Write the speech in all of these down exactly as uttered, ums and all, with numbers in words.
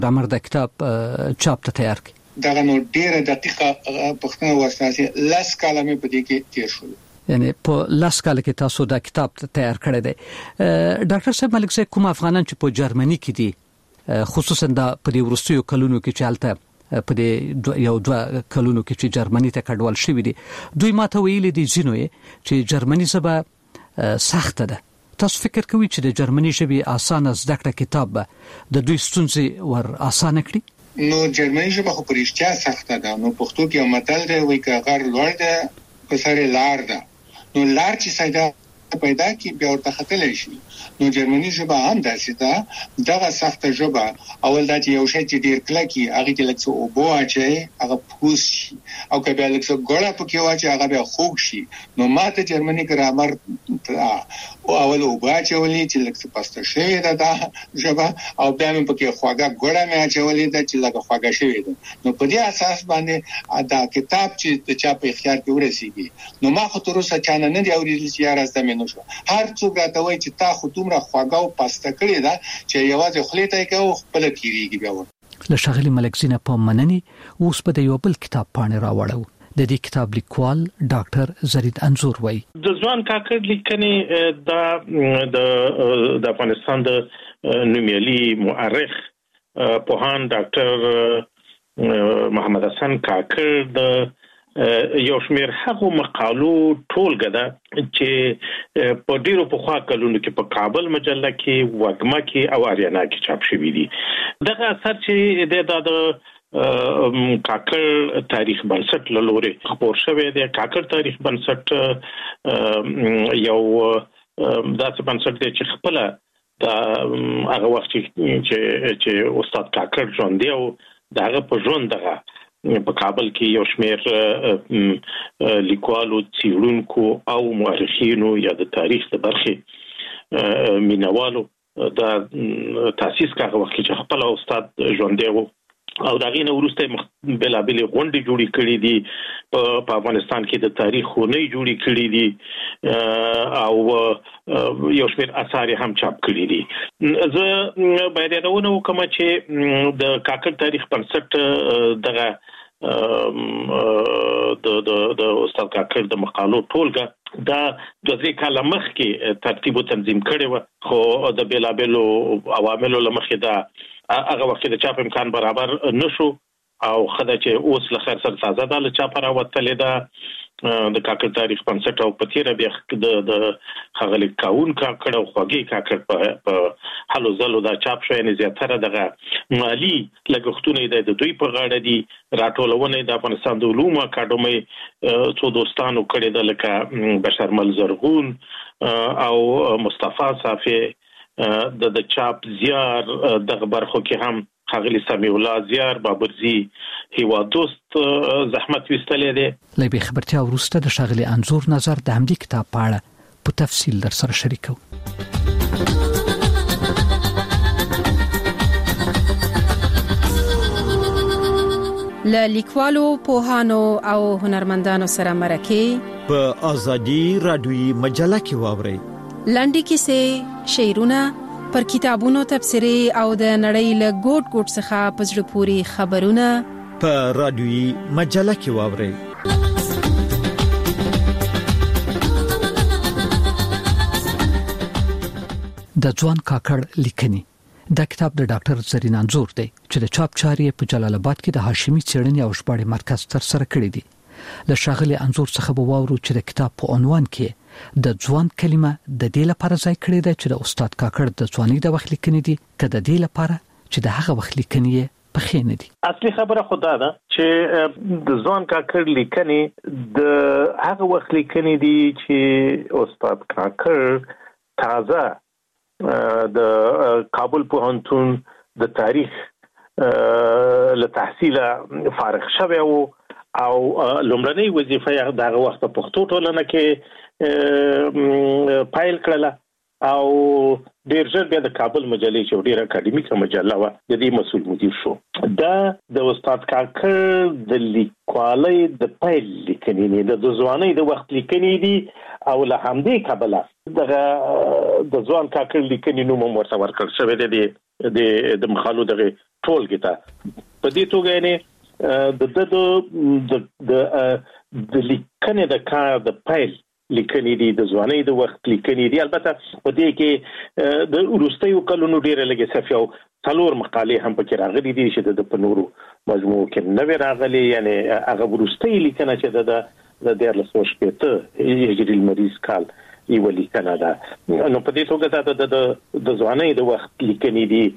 د امر د کتاب چاپ ته تیار کی دا نو ډیره دقیقه پښتنه واسطه لاس کلمې په دې کې تیر شول یعنی په لاس کال کې تاسو دا کتاب تیار کړی دی. ډاکټر صاحب ملک صاحب کوم افغانان چې په جرمني کې دي خصوصا د په دې ورستیو کلونو کې چې حالت په دې یو دوه کلونو کې چې جرمني ته کډوال شوی دي دوی ماته ویلي دي ځینو چې جرمني ژبه سخته ده. تاسو فکر کوئ چې د جرمني ژبې اسانه زده کړه کتاب د دوی ستونزې ور اسانه کړي؟ نو جرمني ژبه خو پرېشتیا سخته ده. نو پښتو کې متل دی وایي که غر لوړ ده په سر لار ده. نو لار چې ساده پیدا کی بیا ورته خطلې شي. نو جرمني ژبه هم داسې ده دغه سخته ژبه اول دا چې یو شی چې ډیر کلکی هغه کې لکه او بو اچي هغه پوس شي او که بیا لکه ګوړه پکې واچي هغه بیا خوږ شي. نو ماته جرمني ګرامر او اول او با چولې چې لکه پاسته شوی ده دا ژبه او بیا هم پکې خواږه ګوړه مې اچولې ده چې لکه خواږه شوی ده. نو په دې اساس باندې دا کتاب چې د چا په اختیار کې ورسیږي نو ما خو تر اوسه چانه نه دی اورېدل چې یاره زمې نو شو. هر څوک راته وایي چې تا خو دومره خواږه او پاسته کړې ده چې یوازې خولې ته کې او خپل کیریږي. بیا ور له ښاغلي ملک زینه په مننې اوس په یو بل کتاب پاڼې راوړو. د دې کتاب لیکوال ډاکټر زرید انزور وایي د ځوان کاکړ لیکنې د د افغانستان د نومیالي مؤرخ پوهان ډاکټر محمد حسن کاکړ د یو شمېر هغو مقالو ټولګه ده چې په ډیرو پخوا کلونو کې په کابل مجله کې وګما کې او اریانا کې چاپ شوي دي. دغه اثر چې د کاکړ تاریخ بنسټ له لوري خپور شوی دی. کاکړ تاریخ بنسټ یو داسې بنسټ دی چې خپل د هغه وخت چې چې استاد کاکړ ژوند دی او دغه په ژوند دغه په کابل کې یو شمېر لیکوالو څېړونکو او مورخینو یا د تاریخ د برخې مینوالو د تاسیس کاغه وخت چې خپل استاد ژوند دی او دغه نو وروسته بلابل غونډې جوړې کړې دي په افغانستان کې د تاریخ خونې جوړې کړې دي او یو شمېر اثار هم چاپ کړي دي. زه باید یادونه وکړم چې د کاکړ تاریخ بنسټ دغه د د د استاد کاکړ د مقالو ټولګه دا د ځې کاله مخکې ترتیب او تنظیم کړي و خو د بلابل عواملو لمخې دا هغه وخت د چاپ امکان برابر نشو او خدای چې اوس له خیر سره تازه د چاپ راوتلې ده د کاکړ تاریخ بنسټ او پتیره بیا د د خغل کاون کاکړ او خوږی کاکړ په حلو زلو دا چاپ شوی نه زیاتره دغه مالی لګښتونه د دوی په غاړه دي. راټولونه د افغانستان د علومو اکاډمي څو دوستانو کړي د لکه بشرمل زرغون او مصطفی صافی د د چاپ زیار دغه برخو کې هم خغلی سمیع الله زیار بابرزی هیوا دوست زحمت وستلې ده. لبي خبرتیا ورسته د شغلي انزور نظر د همدې کتاب په اړه په تفصیل در سره شریکو. له لیکوالو پوهانو او هنرمندانو سره مرکه په ازادي رادیوي مجله کې واوري. لنډي کیسې، شعرونه، پر کتابونو تبصرې او د نړۍ له ګوټ ګوټ څخه په زړه پورې خبرونه په رادیوي مجله کې واوري. د ځوان کاکړ لیکنې دا کتاب د ډاکټر زرین انزور دی چې د چاپ چارې په جلال آباد کې د هاشمي څېړنې او ژباړې مرکز تر سره کړی دی. له شاغلي انزور څخه به واورو چې د کتاب په عنوان کې د ځوان کلمه د دې لپاره ځای کړی دی چې د استاد کاکړ د ځواني د وخت لیکنې دي که د دې لپاره چې د هغه وخت لیکنې په خې نه دي. اصلي خبره خدا ده چې د ځوان کاکړ لیکنې د هغه وخت لیکنې دي چې استاد کاکړ تازه د کابل پوهنتون د تاریخ له تحصیل فارغ شوی وو او لومړنۍ وظیفه یې دغه وخت په پښتو ټولنه کې پایل کړله او ډیر ژر بیا د کابل مجلې چې ډیره اکاډمیکه مجله و د دې مسؤل مدیر شو. دا د استاد کاکړ د لیکوالۍ د پیل لیکنې د ځوانۍ د وخت لیکنې دي او له همدې کابل دغه د ځوان کاکړ لیکنې نوم ورته ورکړل شوی دی د د مخالو دغه ټولګې ته. په دې توګه نه د د د د لیکنې د کار د پیل لیکنې دي د ځوانۍ د وخت لیکنې دي. البته په دې کې د وروستیو کلونو ډېره لږه صفحې او څلور مقالې هم پکې راغلي دي چې د په نورو مجموعو کې نه وي راغلي. یعنی هغه وروستۍ لیکنه چې د د دیارلس سوه شپېته هجري لمریز کال یوه لیکنه ده. نو په دې توګه دا د د ځوانۍ د وخت لیکنې دي.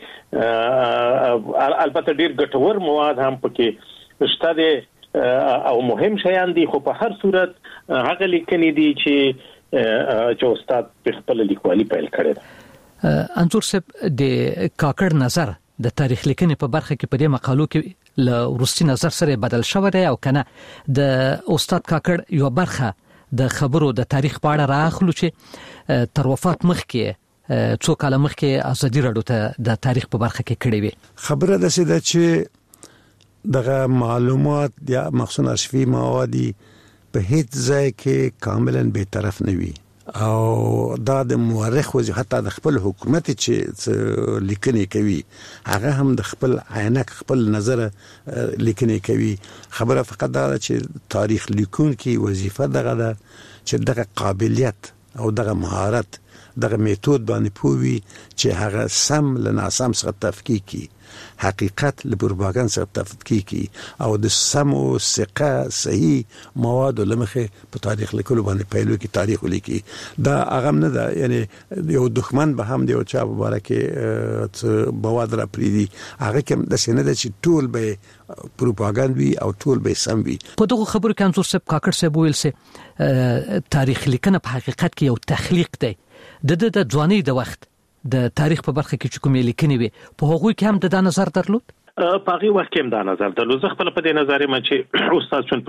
البته ډېر ګټور مواد هم پکې شته دي او مهم شیان دي، خو په هر صورت هغه لیکنې دي چې چې استاد په خپل لیکوالي پیل کړی ده. انځور صاحب د کاکړ نظر د تاریخ لیکنې په برخه کې په دې مقالو کې له وروستي نظر سره بدل شوی دی او کنه د استاد کاکړ یو برخه د خبرو د تاریخ په اړه راخلو چې تر وفات مخکې څو کاله مخکې ازادي راډیو ته د تاریخ په برخه کې کړی وي. خبره ده چې چې دغه معلومات یا مخصوص ارشیفي موادی په هیڅ ځای کې کاملا به طرف نه وي او دا د مورخ وځي حتی د خپل حکومت چې لیکنې کوي هغه هم د خپل عینک خپل نظر لیکنې کوي. خبره فقط دا چې تاریخ لیکون کې وظیفه دغه ده چې دغه قابلیت او دغه مهارت دغه میتود باندې پوي چې هغه سم له ناسم څخه تفکیک کی، حقیقت له پروپاګاندا څخه تفکیک کی او د سمو ثقه صحیح مواد لمخه په تاریخ لیکلو باندې پیلو کې تاریخ لیکي. دا هغه نه ده یعنی یو دښمن به هم دی او چا مبارکه مواد را پریدي هغه کوم د سینه د چې ټول به پروپاګاندا وي او ټول به سم وي. په دغه خبرو کې انځور صاحب کاکړ صاحب ویل سي تاریخ لیکنه په حقیقت کې یو تخلیق دی. د د ځوانۍ د وخت د تاریخ په برخه کې چې کومې لیکنې وي په هغوی کې هم د دا نظر درلود. په هغه وخت کې هم دا نظر درلود. زه خپل په دې نظر یم چې استاد چون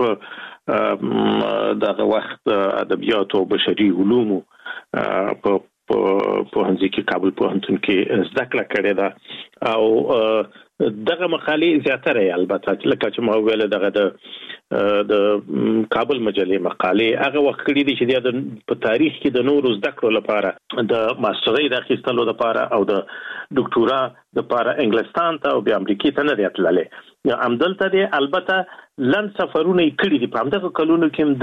په دغه وخت ادبیات او بشري علوم په په هنځي کې کابل پوهنتون کې زده کړه کړې ده او دغه مقالې زیاتره البته لکه چې ما ویل دغه د د کابل مجلې مقالې هغه وخت کړي دي چې د په تاریخ کې د نورو زده کړو لپاره د ماسترۍ د اخیستلو لپاره او د ډاکټورا لپاره انګلستان ته او بیا امریکا ته نه راتللې. همدلته دي البته لن سفرونه کړي دي په همدغه کلونو کې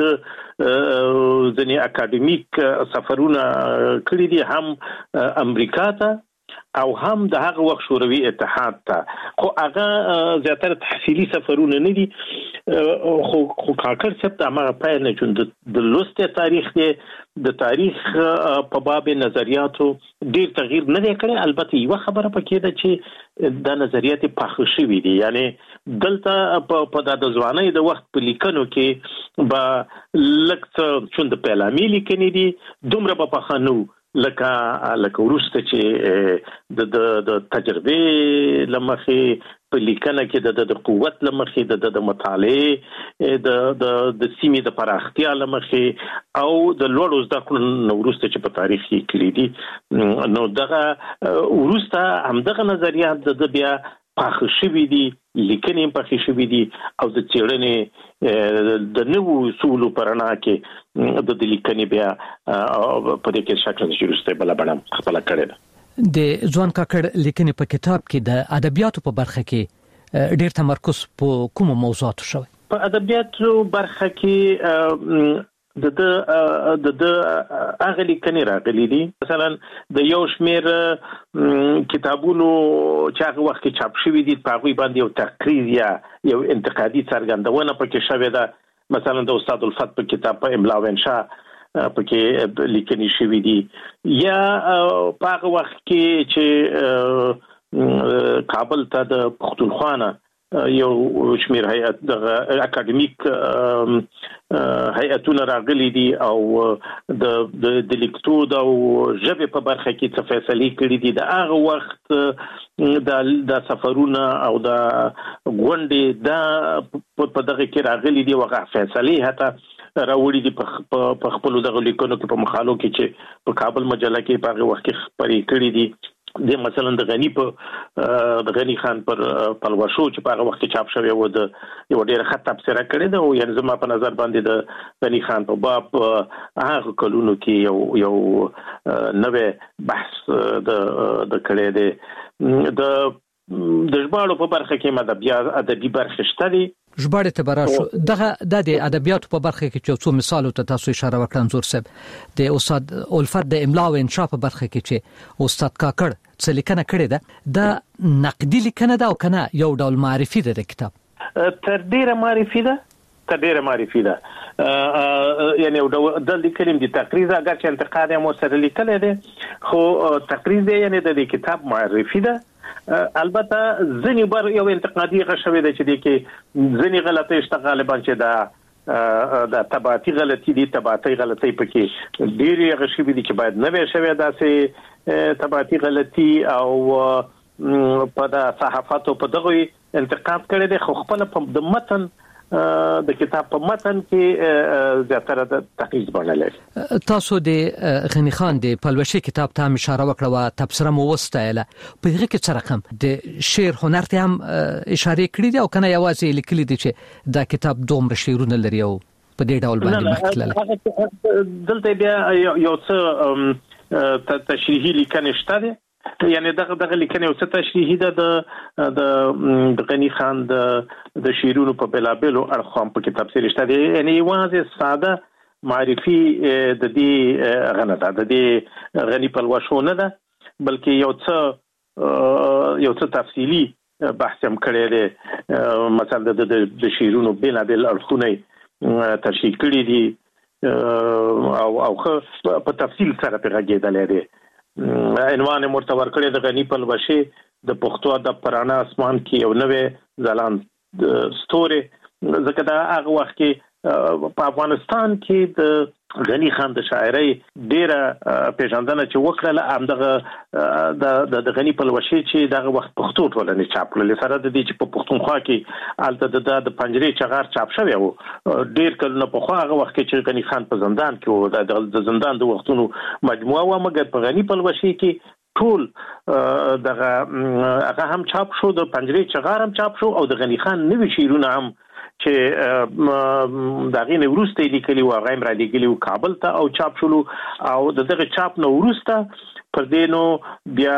د ځینې اکاډمیک سفرونه کړي دي هم امریکا ته او هم د هغه وخت شوروي اتحاد ته، خو هغه زیاتره تحصیلي سفرونه نه دي. خو خو کاکړ صاحب ته هغه پیل نه چون د لوست تاریخ دی د تاریخ په باب نظریاتو ډیر تغییر نه دی کړی. البته یو خبره پکې ده چې د نظریات پاخه شوي دي، یعنی دلته په د ځوانۍ د وخت په لیکنو کې به لکه چون د پیلامي لیکنې دي دومره به پاخه نه لکه لکه وروسته چې د د تجربې لمخې په لیکنه کې د د قوت لمخې د د مطالعې د د د سیمې د پراختیا لمخې او د لوړو زده کړو وروسته چې په تاریخ کې کړي دي نو دغه وروسته همدغه نظریات د بیا پاخه شوي دي، لیکنې پاخه شوي دي او د څېړنې د نوو اصولو په رڼا کې د لیکنې بیا په دې کې شکل چې وروسته بله بڼه خپله کړې ده. د ځوان کاکړ لیکنې په کتاب کې د ادبیاتو په برخه کې ډېر تمرکز په کومو موضوعاتو شوی؟ په ادبیاتو برخه کې د د د د هغه لیکنې راغلي دي. مثلا د یو شمېر کتابونو چې هغه وخت کې چاپ شوي دي په هغوی باندې یو تقریر یا یو انتقادي څرګندونه پکې شوې ده. مثلا د استاد الفت په کتاب په املا و انشا پکې لیکنې شوي دي، یا په هغه وخت کې چې کابل ته د پښتونخوا نه یو شمیر هیئت د اکاډمیک هیئتونه راغلي دي او د د لیکدود او ژبې په برخه کې څه فیصلې کړي دي. د هغه وخت د د سفرونه او د غونډې د په دغه کې راغلي دي، هغه فیصلې حتی راوړي دي په خپل دغه لیکونو کې په مقالو کې چې په کابل مجله کې په هغه وخت کې خبرې کړې دي د مثلا د غنی په د غنی خان پر پلوشو چې په هغه وخت کې چاپ شوی و د یو ډېر خط تفسیر کړی دا او یعنی زما په نظر باندې د غنی خان په باب هغه کلونو کې یو یو نوې بحث د د کړی دی د د ژباړو په برخه کې ادبیات ادبي برخه شته دي ژباړه ته براشو دغه د ادبیاتو په برخه کې چې څو مثالو ته تاسو اشاره وکړم زور صاحب د استاد الفت د املا او انشاء په برخه کې چې استاد کاکړ څه لیکنه کړې ده د نقدي لیکنه ده او کنه یو ډول معرفي ده د کتاب تر ډیره معرفي ده تر ډیره معرفي ده یعنی د لیکلم دي تقریر اگر چې انتقاد مو سره لیکل دي خو تقریر دی یعنی د کتاب معرفي ده البته ځنی بر یو انتقادي غشوي د چې دي کې ځنی غلطي شته غالبا چې دا د تبعاتي غلطي دي تبعاتي غلطي پکې ډېری غشوي دي چې باید نه وي شوی داسې تبعاتي غلطي او په د صحافتو په دغه انتقاد کړي دي خو خپل په د متن د کتاب په متن کې زیاتره د تحقیق باندې تاسو د غنی خان د پلوشي کتاب ته اشاره وکړه او تبصره مو وستایله په هغه کې څه رقم د شعر هنر ته هم اشاره کړې دي او کنه یوازې لیکلي دي چې دا کتاب دومره شعرونه لري او په دې ډول باندې مخکله دلته بیا یو څه تشریحي لیکنه شته دي یعنی دغه دغه لیکنه او څه تشریحي ده د د غنی خان د د شیرونو په بلابلو اړخام په کتاب سره شته دي یعنی واځه ساده معرفي د دې غنه ده د دې غنی په لوښونه ده بلکې یو څه یو څه تفصیلی بحث هم کړی دی مثلا د د شیرونو بلابل اړخونه تشریح کړی دي او او په تفصیل سره په غږیدل دي عنوان مرتور کړی د غنی په لوشي د پښتو د پرانا اسمان کې یو نوې ځلان ستوري ځکه دا هغه وخت کې په افغانستان کې د غنی خان د شاعرۍ ډیره پیژندنه چې وکړه همدغه د د غنی په لوشي چې دغه وخت پښتو ټولنې چاپ کړل سره د دې چې په پښتونخوا کې الته د پنجرې چغار چاپ شوی وو ډیر کله په خو هغه وخت کې چې غنی خان په زندان کې وو د زندان د وختونو مجموعه و مګر په غنی په لوشي کې ټول دغه هغه هم چاپ شو د پنجرې چغار هم چاپ شو او د غنی خان نوې شعرونه هم چې دغه نه ورسته لیکلي و غیم را لیکلي و کابل ته او چاپ شلو او دغه چاپ نو ورسته پر دینو بیا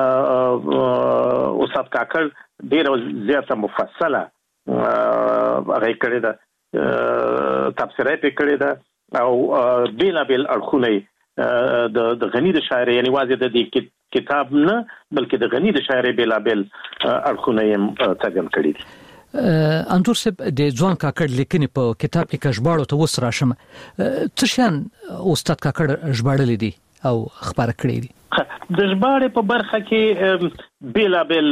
استاد کاکړ ډیر زیاته مفصله هغه کړی دا تفسیرای په کړی دا او بیل بیل اړخونه د د غنی د شاعر یعنی واځي د دې کتاب نه بلکې د غنی د شاعر بیل بیل اړخونه یې ترجمه کړی دي انځور صاحب د ځوان کاکړ لیکنې په کتاب کې کژباړو ته وسره شم څه شان استاد کاکړ ژباړل دي او خبر کړی دي د ژباړې په برخه کې بیلا بیل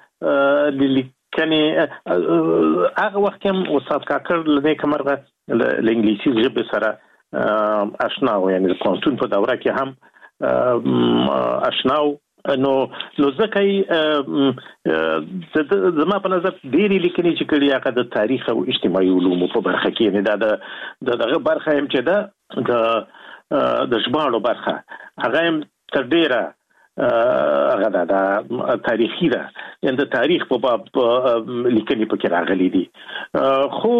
لیکنې هغه وخت هم استاد کاکړ لدې کمرغه د انګلیسي ژبې سره آشنا و یعنی د پوهنتون په دوره کې هم آشنا نو نو ځکه زما په نظر ډېری لیکنې چې کړي هغه د تاریخ او اجتماعي علومو په برخه کې نه دا د دغه برخه هم چې دا د د ژباړو برخه هغه هم تر ډېره هغه دا تاریخي ده یعنی د تاریخ په باب لیکنې پکې راغلي دي خو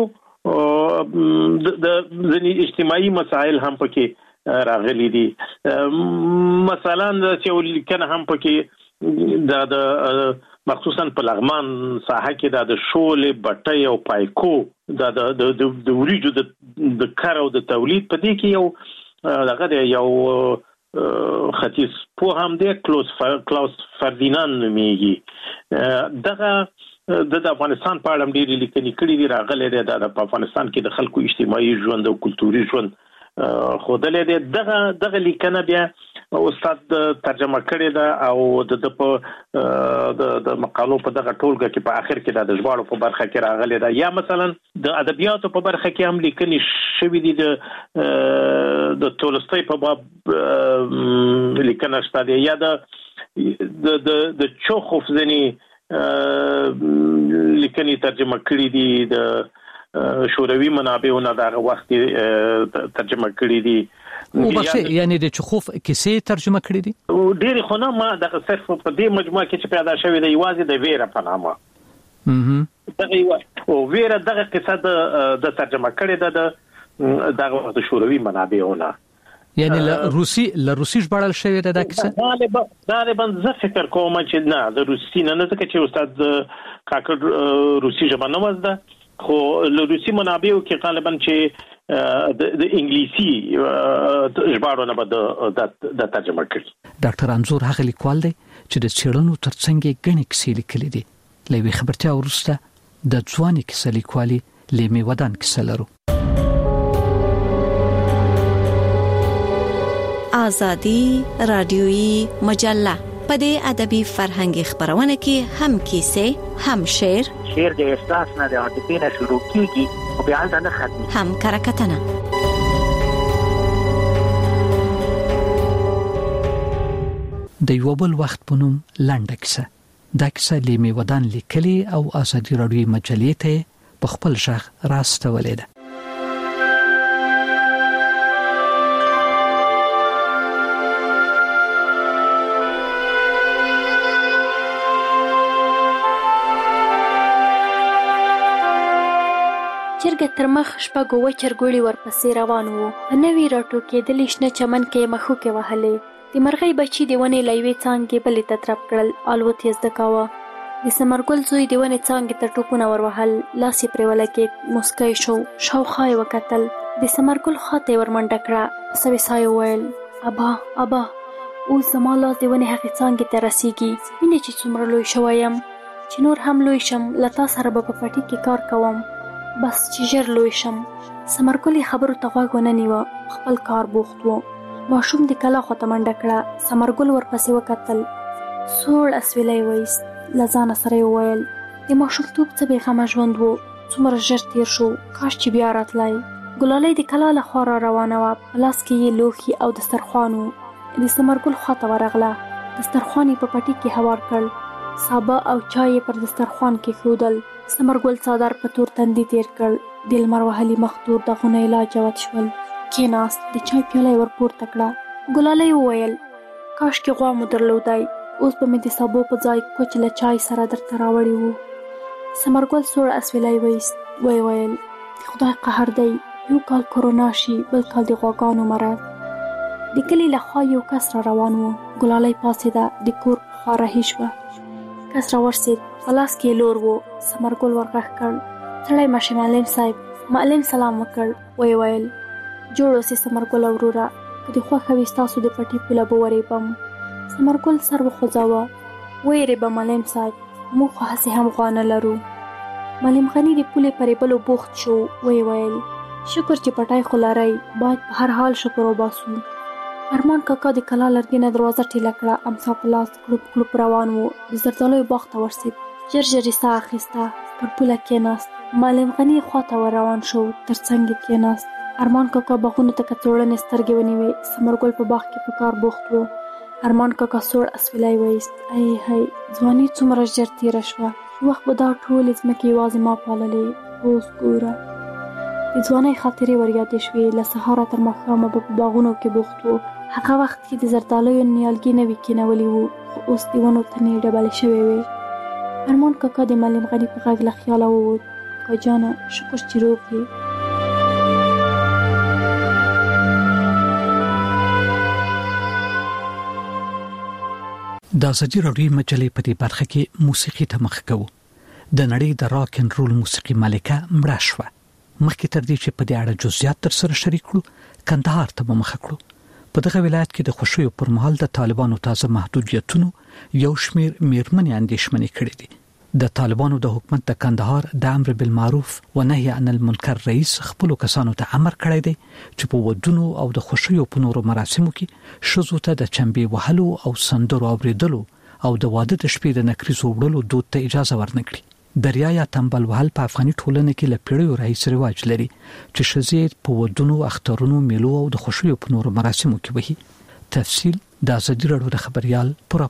د ځینې اجتماعي مسائل هم پکې راغلي دي مثلا چې لیکنه هم پکې دا د مخصوصا په لغمان ساحه کې د شولې بټي او پایکو دا د د وریجو د کار او د تولید په دې کې یو دغه یو ختیس په هم د کلوز کلاوس فردیناند نومېږي دغه د افغانستان په اړه ډېری لیکنې کړي دي راغلي دي د افغانستان کې د خلکو اجتماعي ژوند او کلتوري ژوند خودلې دي دغه دغه لیکنه بیا استاد ترجمه کړې ده او د په د مقالو په دغه ټولګه کې په اخر کې د ژباړو په برخه کې راغلي ده یا مثلا د ادبیاتو په برخه کې هم لیکنې شوې دي د د تولستوی په باب لیکنه شته دي یا د د د چوخوف ځنی لیکنې ترجمه کړې دي د شوروي منابعونه دغه وخت ترجمه کړی دي. او بخښه یعنی د چخوف کیسې ترجمه کړې دي. ډېر خو نه، ما دغه صرف په دې مجموعه کې چې پیدا شوې ده یوازې د ویره په نامه دغه یو او ویره دغه قصه د ترجمه کړې ده د دغه وخت شوروي منابعونه، یعنی له روسي له روسي ژباړل شوې ده دا کیسه. غالبا غالبا زه فکر کوم چې نه د روسي نه نه ځکه چې استاد کاکړ روسي ژبه نه وزده، خو له روسي منابعو کې غالبا چې د انګلیسي ژباړونه به د ترجمه کړي. ډاکټر انزور هغه لیکوال دی چې د څېړنو ترڅنګ غني کیسې لیکلې دي. لوي خبرتیا ورسته د ځواني کیسې لیکوالي لیمه ودان کیسه لرو. آزادی رادیویی مجله په دې ادبي فرهنګي خبرونه کې هم کیسې، هم شعر شعر د احساس نه د عاطفې نه شروع کیږي او بیا د نه ختمي، هم کرکټنه. د یو بل وخت په نوم لنډه کیسه. دا کیسه لیمه ودان لیکلي او آزادی رادیویی مجلې ته په خپل ژغ راستولې ده. چرګ تر مخ شپږ و چرګوړي ورپسې روان وو. په نوي راټو کې د شنه چمن کې مخوکې وهلې. د مرغۍ بچي د ونې له یوې څانګې بلې ته ترپ کړل. الوت یې زده کاوه. د ثمرګل زوی د ونې څانګې ته ټوپونه ور وهل. لاس یې پرې ولګېد. موسکی شو. شاوخوا یې وکتل. د ثمرګل خوا ته یې ور منډه کړه. په سوې ساه یې وویل ابا ابا اوس زما لاس د ونې هغې څانګې ته رسېږي. وینې چې څومره لوی شوی یم، چې نور هم لوی شم له تا سره به په پټي کې کار کوم، بس چې ژر لوی شم. ثمرګل یې خبرو ته غوږ ونه نیوه. خپل کار بوخت و. ماشوم د کلا خواته منډه کړه. ثمرګل ورپسې وکتل. سوړ اسویلی وایست. له ځانه سره یې وویل د ماشومتوب څه بېغمه ژوند و، څومره ژر تېر شو، کاش چې بیا راتلی. ګلالۍ د کلا له خوا را روانه وه. په لاس کې یې لوښي او دسترخوان و. د ثمرګل خواته ورغله. دسترخوان یې په پټي کې هوار کړ. سابه او چای یې پر دسترخوان کې ښودل. ثمرګل څادر په تور تندي تیر کړ. د لمر وهلي مخ تور داغونه یې لا جوت شول. کېناست. د چای پیاله یې ورپورته کړه. ګلالۍ وویل کاشکې غوا مو درلودی، اوس به مې د سابو په ځای کوچ له چای سره درته راوړی وو. ثمرګل سوړ اسویلی وایست. ویې ویل د خدای قهر دی، یو کال کرونا شي، بل کال د غواګانو مرض. د کلي له خوا یو کس را روان و. ګلالۍ پاڅېده. د کور په خوا رهي شوه. کس را ورسېد. په لاس کې یې لور و. ثمرګل ورغږ کړ سړی مشه معلم صاحب. معلم سلام وکړ. ویې ویل جوړ اوسې ثمرګل وروره، که دې خوښه وي ستاسو د پټي پوله به ورېبم. ثمرګل سر وخوځاوه. ویرېبه معلم صاحب، موږ خو هسې هم غوا نه لرو. معلم غني د پولې په ریبلو بوخت شو. ویې ویل شکر چې پټی خو لرئ، باید په هر حال شکر وباسو. ارمان کاکا د کلا لرګي نه دروازه ټیله کړه. امسا په لاس کړوپ کړوپ روان و. د زردالیو باغ ته ورسېد. ژر ژر یې ساه اخیسته. پر پوله کېناست. معلم غني خواته ور روان شو. تر څنګ یې کېناست. ارمان کاکا باغونو ته کڅوړنې سترګې ونیوې. ثمرګل په باغ کې په کار بوخت و. ارمان کاکا سوړ اسویلی وایست. ای هی ځواني څومره ژر تېره شوه. وخت به دا ټولې ځمکې یوازې ما پاللې. اوس ګوره. د ځوانۍ خاطرې ور یادې شوې. له سهاره تر ماښامه به په باغونو کې بوخت و. هغه وخت کې د زردالیو نیالګي نوي کېنولي وو، خو اوس د ونو تنې ډبلې شوې وې. ارمان کاکا د معلم غني په غږ له خیاله ووت. کاکا جانه شکر چې روغ یې. د آزادي راډیویي مجلې په دې برخه کې موسیقي ته مخ کوو. د نړۍ د راک ان رول موسیقي مالکه مړه شوه. مخکې تر دې چې په دې اړه جزئیات تر سره شریک کړو، کندهار ته به مخه کړو. په دغه ولایت کې د خوشیو پر مهال د طالبانو تازه محدودیتونو یو شمیر میرمنې اندېښمنې کړې دي. د طالبانو د حکومت د کندهار د امر بالمعروف و نهي عن المنکر رئیس خپل کسانو ته امر کړی دی چې په ودونو او د خوشیو په نورو مراسمو کې ښځو ته د چنبې وهلو او سندرو اوریدلو او د واده د شپې د نکریزو وړلو دود ته اجازه ورنکړي. دریا یا تنبل وهل په افغاني ټولنه کې له پیړیو راهیسې رواج لري چې ښځې په ودونو، اخترونو، میلو او د خوشیو په نورو مراسمو کې وهي. تفصیل د آزادي راډیو د خبريال په راپور کې.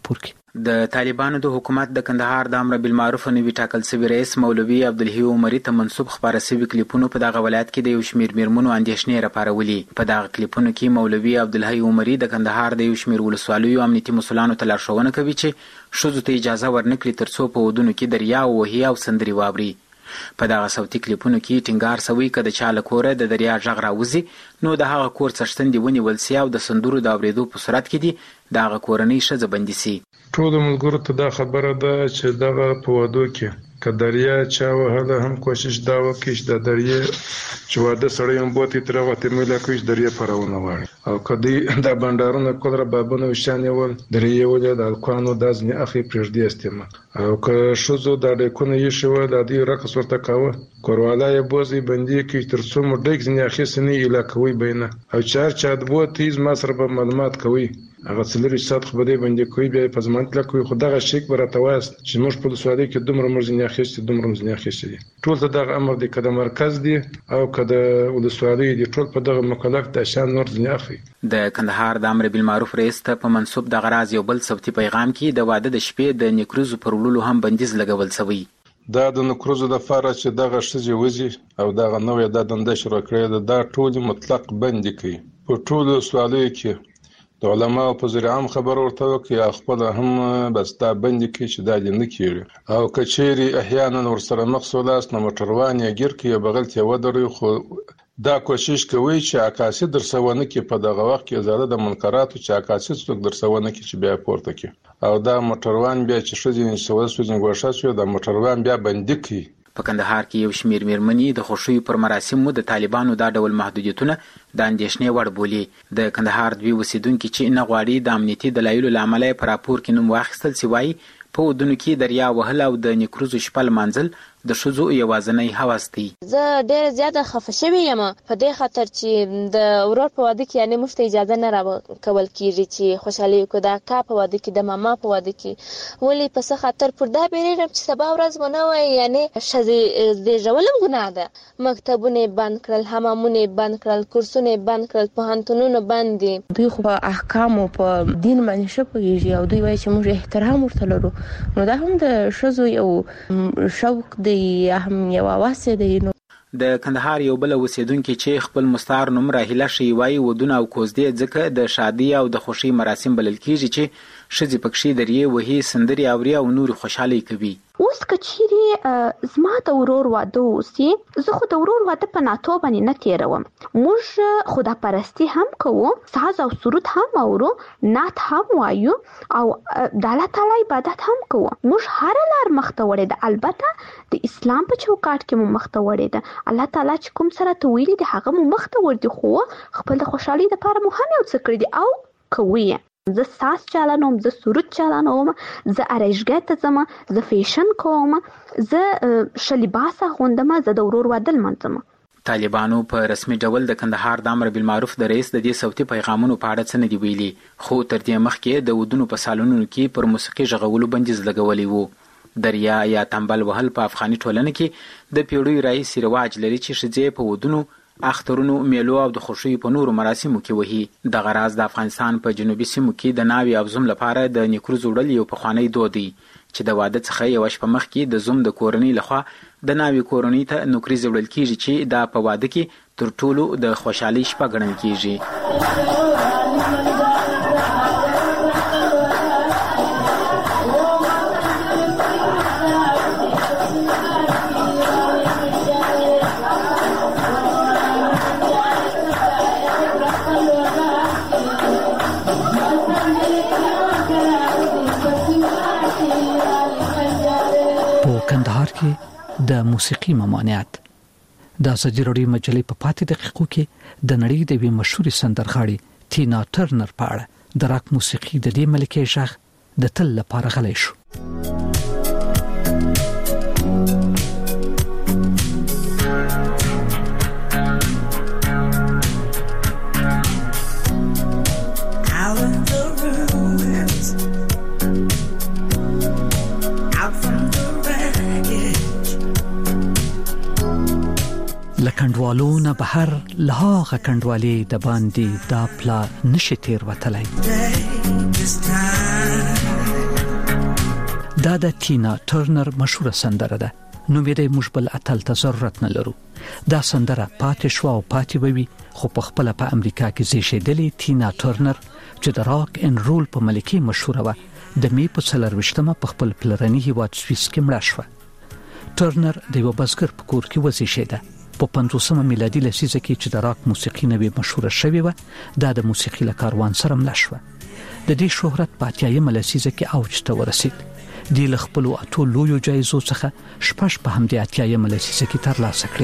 د طالبانو د حکومت د کندهار د امر بالمعروف نوي ټاکل شوی رئیس مولوي عبدالحی عمري ته منسوب خبره شوی کلیپونو په دغه ولایت کې د یو شمېر میرمنو اندېښنې راپارولي. په دغه کلیپونو کې مولوي عبدالحی عمري د کندهار د یو شمېر ولسوالیو امنیتي مسؤلانو ته لارښوونه کوي چې ښځو ته اجازه ورنکړي تر څو په ودونو کې دریا وهي او سندرې واوري. په دغه صوتي کلیپونو کې ټینګار شوی که د چا له کوره د دریا غږ راوځي نو د هغه کور څښتن دې ونیول سي او د سندرو د اورېدو په صورت کې دي د هغه کورنۍ ښځه بندي سي. ټولو ملګرو ته دا خبره ده چې دغه په وادو کې که دریا چا وهله هم کوشش دا وکړي چې د دریا چې واده سړی هم بوتې ترې غوتېمله کړي چې دریا په راونه واړي او که دوی دا بنډارونه کول ربابونه وشیان یول دریا یولې د الکوانو دا ځینې اخلي پرېږدي استعمال او که ښځو دا ډیکونه ایښي وه د دوی رقص ورته کاوه کوروالا یې بوځي بندي کړي تر څو مو ډیک ځینې اخیستې نه ایله کوئ به یې نه او چې هر چا د بوتې زما سره به معلومات کوئ هغه څلورویشت ساعت خو به دی بندي کوي بیا یې په ضمانت لکوي خو دغه شیک به راته وایاست چې موږ په ولسوالۍ کې دومره موږ ځینې اخیستي دومره موږ ځینې اخیستي دي. ټول ته دغه امر دی که د مرکز دی او که د ولسوالۍ دي ټول په دغه مکلف د شان نور ځینې اخلي. د کندهار د امر بالمعروف رئیس ته په منسوب دغه راز یو بل صوتي پیغام کې د واده د شپې د نیکروزو پر وړلو هم بندیز لګول شوی. دا د نکروزو لپاره چې دغه ښځې وځي او دغه نوې دا دنده شروع کړې ده دا ټول مطلق بندي کوي. په ټولو ولسوالیو کې د علماو په ذریعه هم خبر ورته وکړي خپله هم بس دا بندي کړي چې دا دې نه کېږي او که چیرې احیانا ورسره مخ سولاست نو موټروان یې ګیر کړي بغل ته یې ودروي خو دا کوشش کوي چې عکاسي درسه ونه کړي په دغه وخت کې ازاده د منکراتو چې عکاسي څوک درسه ونه کړي چې بیا پورته کړي او دا موټروان بیا چې ښځې نسوه سوځي ګوښه شوې دا موټروان بیا بندي کړي. په کندهار کې یو شمېر میرمنې د خوښیو پر مراسمو د طالبانو دا ډول محدودیتونه د اندېښنې وړ بولي. د کندهار دوی اوسیدونکي چې نه غواړي د امنیتي دلایلو له امله یې په راپور کې نوم واخیستل سي وایي په ودونو کې دریا وهل او د نیکروزو شپه لمانځل د ښځو یوازینی هوس دی. زه ډېره زیاته خفه شوې یم په دې خاطر چې د ورور په واده کې یعنې موږ ته اجازه نه راکول کېږي چې خوشحالي وکړو د اکا په واده کې د ماما په واده کې ولې په څه خاطر پر دا بیریږم چې سبا ورځ ونه وایي یعنې ښځې زېږول هم ګناه ده. مکتبونه یې بند کړل حمامونه یې بند کړل کورسونه یې بند کړل پوهنتونونه بند دي. دوی خو په احکامو په دین باندې ښه پوهېږي او دوی وایي چې موږ احترام ورته لرو نو دا هم د ښځو یو شوق دی یا هم یو واسه دی. نو د کندهار یو بل اوسیدونکي چې خپل مستعار نوم راهیله شي وایي ودونه او کوزدې ځکه د شادي او د خوښۍ مراسم بلل کېږي چې ښځې پکښې درې وهي سندرې اوري او نورې خوشحالۍ کوي. اوس که چیرې زما د ورور واده وسي زه خو د ورور واده په ناتو باندې نه تېروم. موږ خداپرستي هم کوو ساز او سرود هم اورو نعت هم وایو او د الله تعالی عبادت هم کوو. موږ هر لار مخته وړې ده البته د اسلام په چوکاټ کې مو مخته وړې ده الله تعالی چې کوم سره ته ویلي دي هغه مو مخته وړي خو خپل د خوشحالۍ دپاره مو هم یو څه کړي دي او کوي. زه ساز چالانوم زه سرود چالانوم زه ارایشګاه ته ځم زه فیشن کوم زه ښه لباس اغوندم زه د ورور واده لمانځم. طالبانو په رسمي ډول د کندهار د امر بالمعروف د رئیس د دې صوتي پیغامونو په اړه څه نه دي ویلي خو تر دې مخکې د ودونو په سالونونو کې پر موسیقي غږولو بندیز لګولی وو. دریا یا تنبل وهل په افغاني ټولنه کې د پیړیو راهیسې رواج لري چې ښځې په ودونو اخترونو میلو او د خوښیو په نورو مراسمو کې وهي. دغه راز د افغانستان په جنوبي سیمو کې د ناوې او زوم لپاره د نیکروزو وړل یو پخوانی دود دی چې د واده څخه یوه شپه مخکې د زوم د کورنۍ لخوا د ناوې کورنۍ ته نوکریزې وړل کېږي چې دا په واده کې تر ټولو د خوشحالۍ شپه ګڼل کېږي. کندهار کې د موسیقي ممانعت د ازادي راډیو مجلې په پاتې دقیقو کې د نړۍ د یوې مشهورې سندرغاړې تینا ټرنر په اړه د راک موسیقي د دې ملکې غږ د تل لپاره غلی شو. لکندوالو نه بهر لهاغه کندوالي د باندې دا پلا نشي تیر وتلای. دا د ټینا ټرنر مشهوره سندره ده. نو مې د موږ بل اتل ته ضرورت نه لرو. دا سندره پاتې شو او پاتې وي، خو په خپل په امریکا کې زیږیدلې ټینا ټرنر چې د راک ان رول په ملکه مشهوره و، د می په څلرويشتمه په خپل پلرني هیواد سویس کې مړه شوه. ټرنر د یو بزګر په کور کې وزیږیده. په پنځوسمه میلادي لسیزه کې چې د راک موسیقي نوې مشهوره شوې و، دا د موسیقي له کاروان سره مړه شوه. د دې شهرت په اتیایمه لسیزه کې اوج ته ورسید. د خپل اتو لویو جایزو څخه شپږ په همدې اتیایمه لسیزه کې ترلاسه کړې.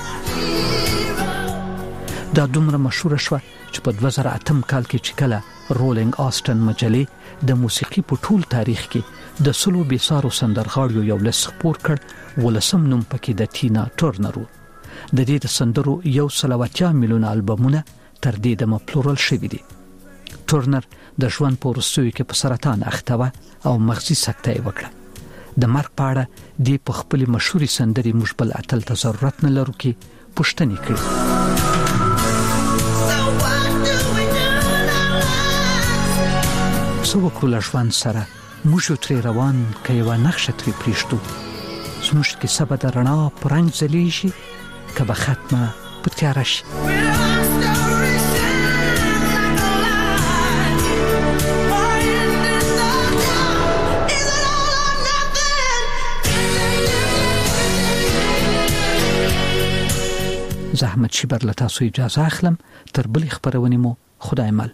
دا دومره مشهوره شوه چې په دوه زره اتم کال کې چې کله رولینګ آسټن مجلې د موسیقي په ټول تاریخ کې د سلو بیسارو سندرغاړیو یو لست خپور کړ، ولسم نوم پکې د ټینا ټرنر و. د دې د سندرو یو سل او اتیا میلیونه البومونه تر دې دمه پلورل شوي دي. ټرنر د ژوند په وروستیو کې په سرطان اخته و او مغزي سکته یې وکړه. د مرګ په اړه د په خپل مشهوري سندرې موږ بل اتل ته ضرورت نه لرو کې پوښتنه کړې. څو وکړو له ژوند سره موږ ترې روان که یوه نقشه ترې پرېږدو. زموږ کیسه به د رڼا په رنګ ځلیږي که به ختمه په تیاره شي. زحمت شیبر له تاسو اجازه اخلم. تر بلې خبرونې مو خدای مل.